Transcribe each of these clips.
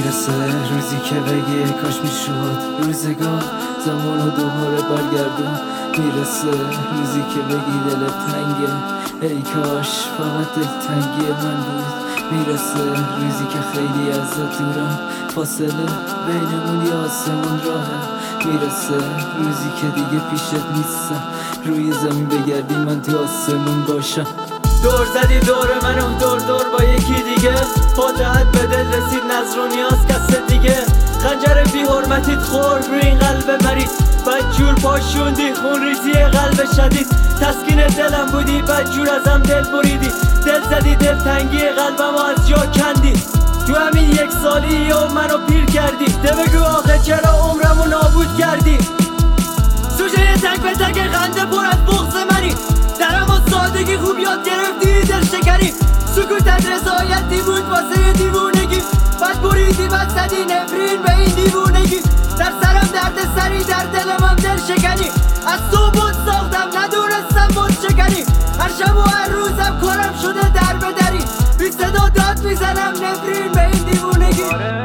میرسه روزی که بگی کاش میشد روزگار زمانو دوباره برگردون. میرسه روزی که بگی دلت تنگه ای کاش فقط دلتنگی من بود. میرسه روزی که خیلی ازت دورم فاصله بینمون یا آسمون راهه. میرسه روزی که دیگه پیشت نیستم روی زمین بگردی من تو آسمون باشم. دور زدی دور منو دور با یکی دیگه، فاتحت به دل رسید نظر و نیاز کس دیگه. خنجر بی حرمتیت خورد روی این قلب مریض، بدجور پاشوندی خون ریزی قلب شدید. تسکین دلم بودی بدجور ازم دل بریدی، دل زدی دل تنگی قلبمو از جا کندی. تو همین یک سالی و منو پیر کردی، ده بگو آخه چرا عمرمو نابود کردی. سوژه تک به تک خنده پر از بغض منی، درم و سادگی خوب یاد گرفتی دل شکنی. سکوتت رضایتی بود واسه دیوونگی، بد بریدی بد زدی نفرین به این دیوونگی. در سرم درد سری در دلم هم دل شکنی، از تو بود ساختم ندونستم بود شکنی. هر شب و هر روزم کارم شده در به دری، بی صدا داد میزنم نفرین به این دیوونگی.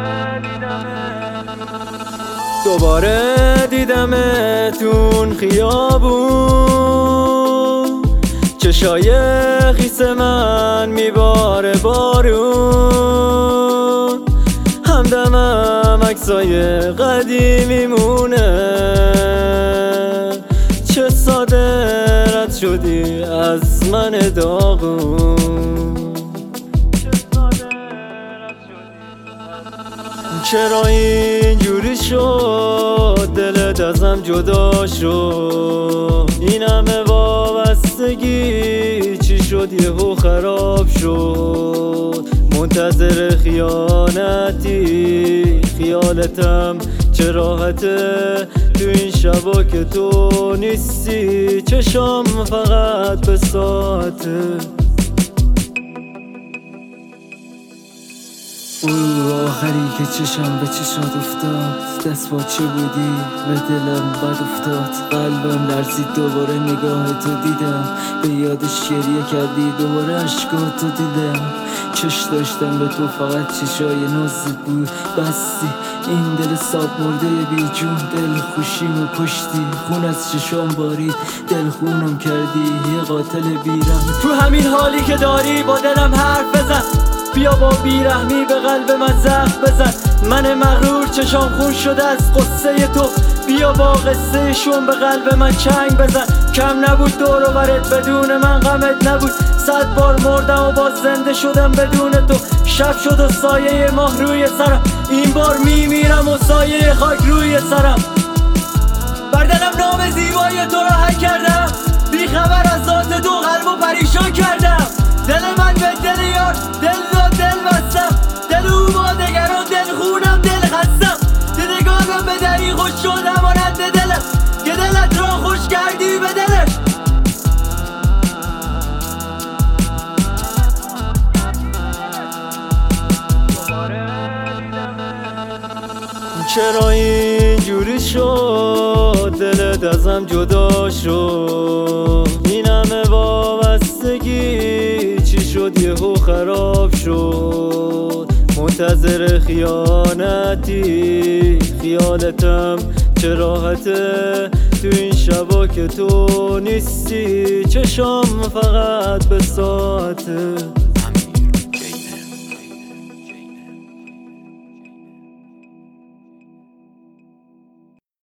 دوباره دیدمتون خیابون، چشای خیس من میباره بارون. همدمم عکسای قدیمیمونه، چه ساده رد شدی از من داغون. چرا اینجوری شد دلت ازم جدا شد؟ این همه وابستگی چی شد یهو خراب شد؟ منتظر خیانتی خیالتم چه راحته تو این شبا که تو نیستی. چشام فقط به ساعته. آخری که چشم به چشات افتاد، دست با چه بودی به دلم بد افتاد. قلبم لرزید دوباره نگاه تو دیدم، به یادش گریه کردی دوباره عشقاتو دیدم. چش داشتم به تو فقط چشای نازت بود، بستی این دل ساب مرده بی جون. دل خوشیمو کشتی خون از چشام بارید، دل خونم کردی یه قاتل بیرم. تو همین حالی که داری با دلم حرف بزن، بیا با بیرحمی به قلب من زخم بزن. من مغرور چشام خون شده از قصه تو، بیا با قصه شون به قلب من چنگ بزن. کم نبود دور و برت بدون من غمت نبود، 100 بار مردم و باز زنده شدم بدون تو. شب شد و سایه ماه روی سرم، این بار میمیرم و سایه خاک روی سرم. بر دلم نام زیبای تو را حک کردم، بی خبر از ذات دو قلب و پریشان کردم. دل من به دل یار دل داد دل بستم، دل او با دگران دل خونم دل خستم. دیدگانم به دری خوش شدم مانند دلم، که دلت را خوش کردی به دلش. چرا اینجوری شد دلت ازم جدا شد؟ این همه وابستگی چی شد یهو خراب شد؟ منتظر خیانتی خیالتم چه راحته تو این شبا که تو نیستی. چشام فقط به ساعته.